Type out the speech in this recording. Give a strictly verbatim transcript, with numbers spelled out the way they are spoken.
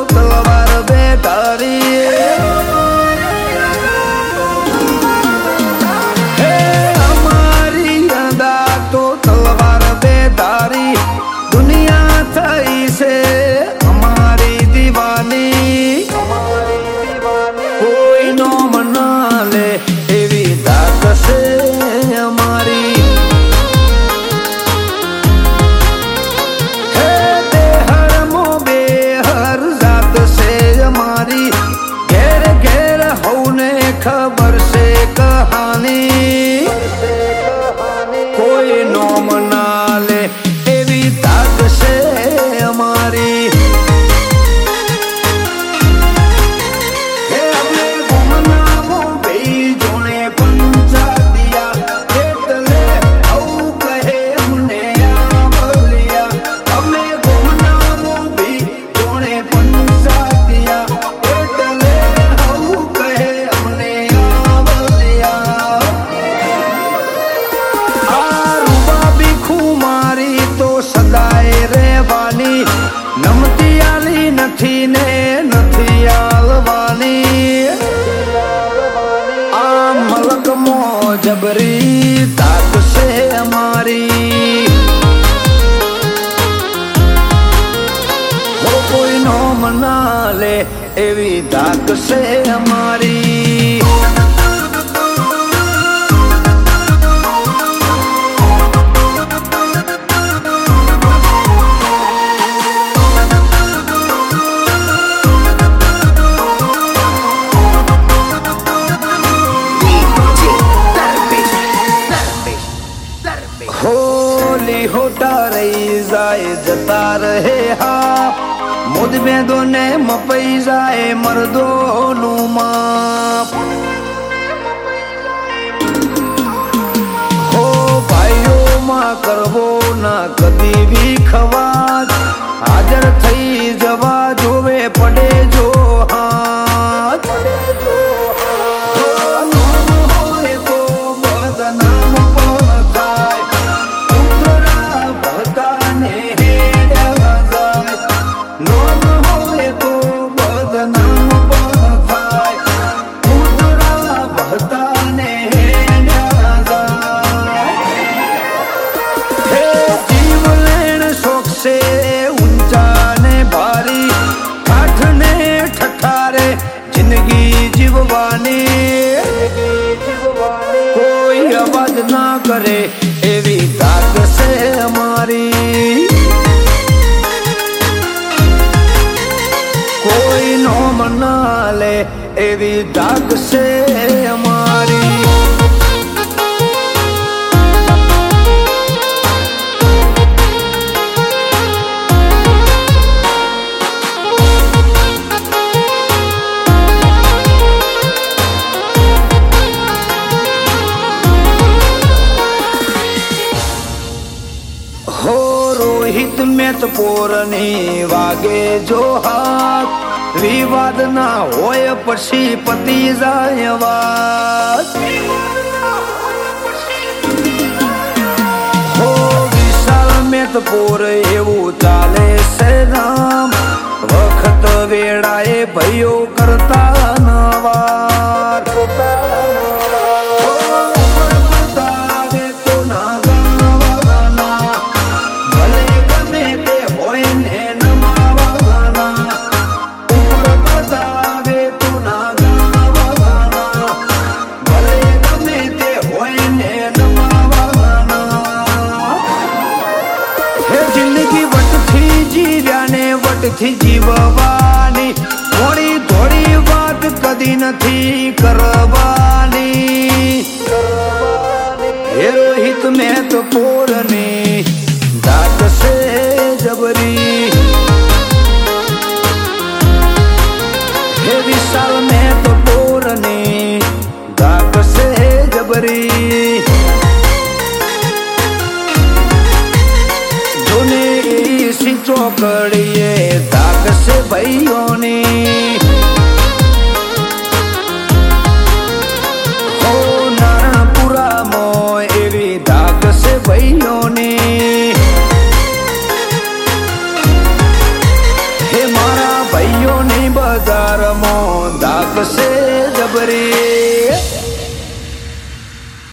તલવાર બેટારી હે અમારી અદા તો તલવાર બેટારી દુનિયા થઈ છે અમારી દીવાની કોઈ નો મના લે એવી દાત છે અમારી હે દેહર મો બેહર જાત છે અમારી ઘેર ઘેર હોને ખબર છે કહાની કોઈ નો મના લે એવી દાત છે અમારી નમતી આલી નથી ને નથી આલવાની આ મલક મો જબરી તાક છે અમારી હો કોઈ નો મના લે એવી તાક છે અમારી होली होटा रही जाए जता रहे हा मुद में दोने मपई जाए मर्दो नु माप हो भाइयों માં કરવો ના કદી भी ખવાત હાજર થઈ જવા જોવે પડે જો હાથ કોઈ અવાજ ના કરે એવી તાક છે અમારી કોઈ નો મના લે એવી તાક છે અમારી हो रोहित में तो पोरनी वागे जो हाथ विवाद ना होय પછી પતિ જાય વાત હો વિશાલ में તો પોર એવું ચાલે છે રામ વખત વેળાએ ભયો કરતા નવાર થી જીવવાની થોડી થોડી વાત કદી નથી કરવાની હે રોહિત મેં તો પોરની દાત છે જબરી હે વિશાલ મેં તો પોરની દાત છે જબરી જોને ઈસી ચોકડીએ दाग से भाइयों ने हो नारायणपुरा मो एवी दाग से भाइयों ने हे मारा भाइयों બજારમાં ધાકશે જબરી.